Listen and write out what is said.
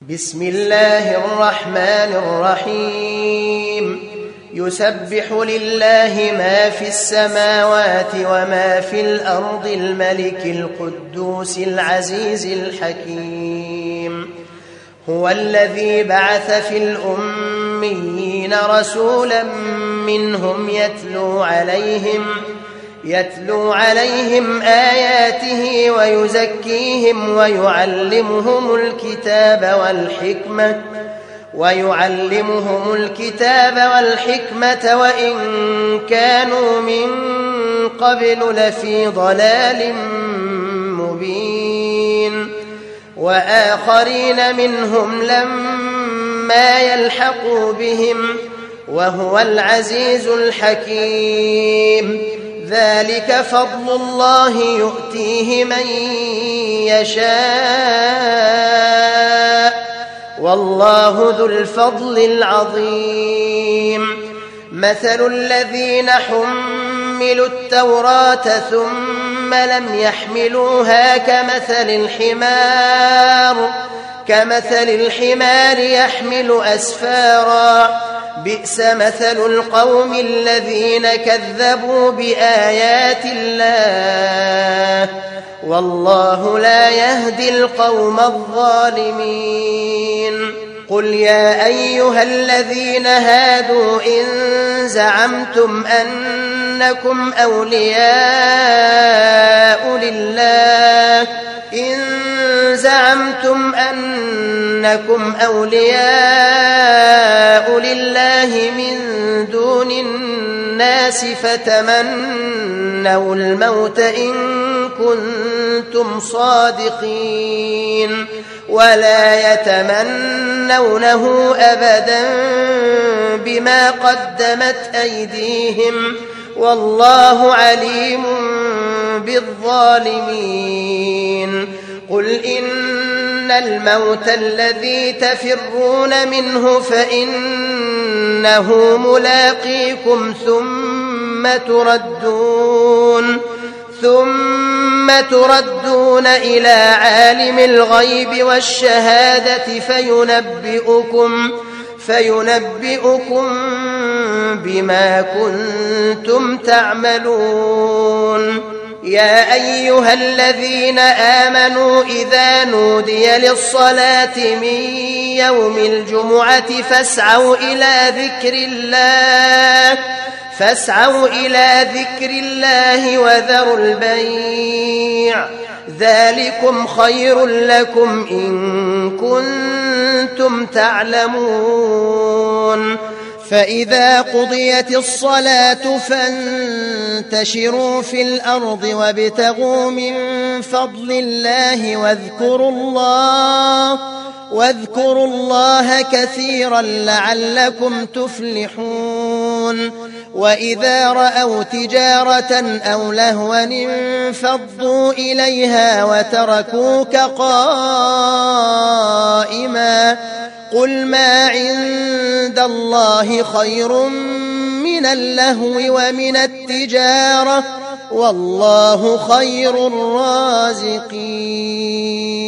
بسم الله الرحمن الرحيم يسبح لله ما في السماوات وما في الأرض الملك القدوس العزيز الحكيم هو الذي بعث في الأميين رسولا منهم يتلو عليهم آياته ويزكيهم ويعلمهم الكتاب والحكمة وإن كانوا من قبل لفي ضلال مبين وآخرين منهم لما يلحقوا بهم وهو العزيز الحكيم ذلك فضل الله يؤتيه من يشاء والله ذو الفضل العظيم مثل الذين حملوا التوراة ثم لم يحملوها كمثل الحمار يحمل أسفارا بئس مثل القوم الذين كذبوا بآيات الله والله لا يهدي القوم الظالمين قل يا أيها الذين هادوا إن زعمتم أنكم أولياء لله من دون الناس فتمنوا الموت إن كنتم صادقين ولا يتمنونه أبدا بما قدمت أيديهم والله عليم بالظالمين قل إن الموت الذي تفرون منه فإنه ملاقيكم ثم تردون إلى عالم الغيب والشهادة فينبئكم بما كنتم تعملون يا أيها الذين آمنوا إذا نودي للصلاة من يوم الجمعة فاسعوا إلى ذكر الله وذروا البيع ذلكم خير لكم إن كنتم تعلمون فإذا قضيت الصلاة فانتشروا في الأرض وابتغوا من فضل الله واذكروا الله كثيرا لعلكم تفلحون وإذا رأوا تجارة أو لهوا انفضوا إليها وتركوك قائما قل ما عند الله خير من اللهو ومن التجارة والله خير الرازقين